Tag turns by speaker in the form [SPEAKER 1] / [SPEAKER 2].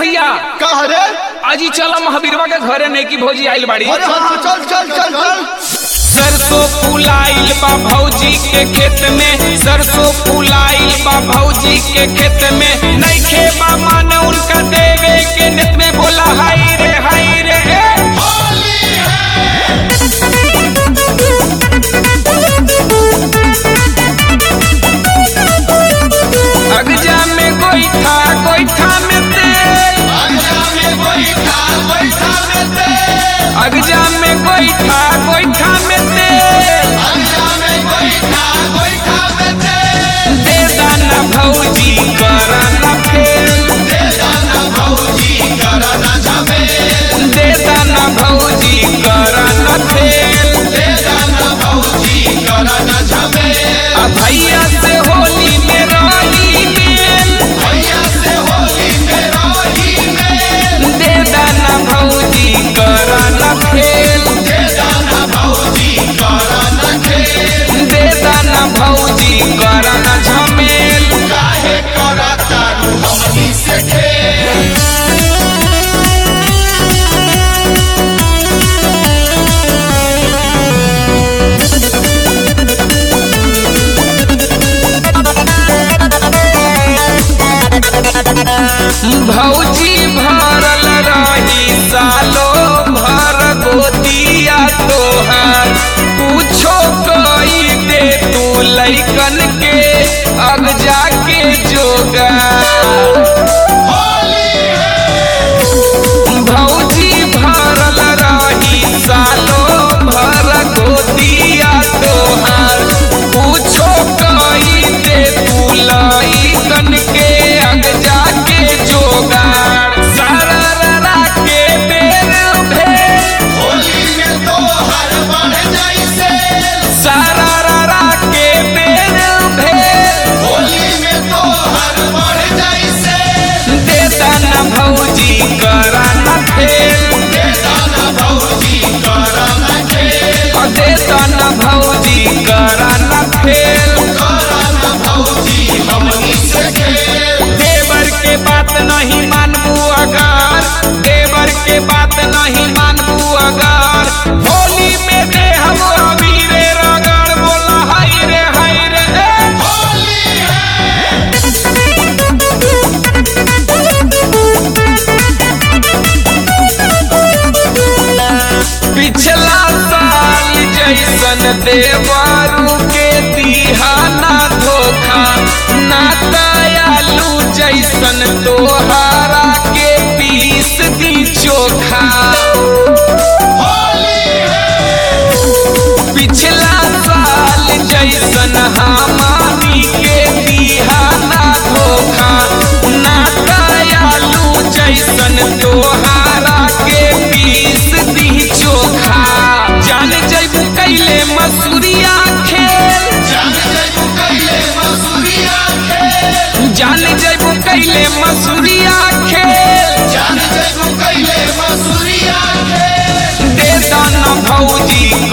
[SPEAKER 1] भैया
[SPEAKER 2] कहा रे?
[SPEAKER 1] आज ही चला महावीरवा के घरे नहीं की भौजी आइल बाड़ी।
[SPEAKER 2] अरे हाँ, चल चल चल चल।
[SPEAKER 1] सरसों फुलाइल बा भौजी के खेत में, सरसों फुलाइल बा भौजी के खेत में, नइखे बा मान उनका देवे के नेत में, बोला हाय रे अगजा में गोईठा गोईठा में तेल, अगजा में गोईठा गोईठा में तेल, दे दाना भौजी करा ना फेल, दे दाना भौजी करा ना फेल, भैया से होली में रही मेल, दे दाना भौजी करा ना फेल, दे दाना भौजी करा ना झमेल।
[SPEAKER 2] काहे करा तारू हमनी से खेल?
[SPEAKER 1] भौजी भरल रही सालो भर गोदिया तोहार, पूछो कई दे तू लइकन के अगजा के जोगार। भौजी भरल रही सालो भर गोदिया तोहार, पूछो कई दे तू लइकन के अगजा के जोगार। सारा के बेर भेल,
[SPEAKER 2] होली में तो हर बढ़ जैसे,
[SPEAKER 1] सारा के बेर भेल,
[SPEAKER 2] होली में तो हर बढ़ जैसे,
[SPEAKER 1] दे दाना भौजी करा ना फेल,
[SPEAKER 2] दे दाना भौजी करा न खेल,
[SPEAKER 1] दे दाना भौजी करा ना फेल।
[SPEAKER 2] करा न भौजी हमनी से खेल।
[SPEAKER 1] देवर के बात नहीं मानबू अगर, देवर के बात नहीं मानबू अगर, होली में दे हम अबीरे रगड़, बोला हाय रे
[SPEAKER 2] होली है
[SPEAKER 1] पिछला साल जैसन देवरू के दिहाना धोखा, ना दयालु जैसन तोहारा के पीस दी चोखा।
[SPEAKER 2] होली है
[SPEAKER 1] पिछला साल जैसन हमारी के दिहाना धोखा, ना दयालु जैसन तोहारा के पीस दी चोखा। जान जैबू कैले मसूरिया खेल,
[SPEAKER 2] जान जैबू कैले मसूरिया खेल,
[SPEAKER 1] जान जैबू कैले मसूरिया खेल,
[SPEAKER 2] जान जैबू कैले मसूरिया खेल,
[SPEAKER 1] दे दाना भौजी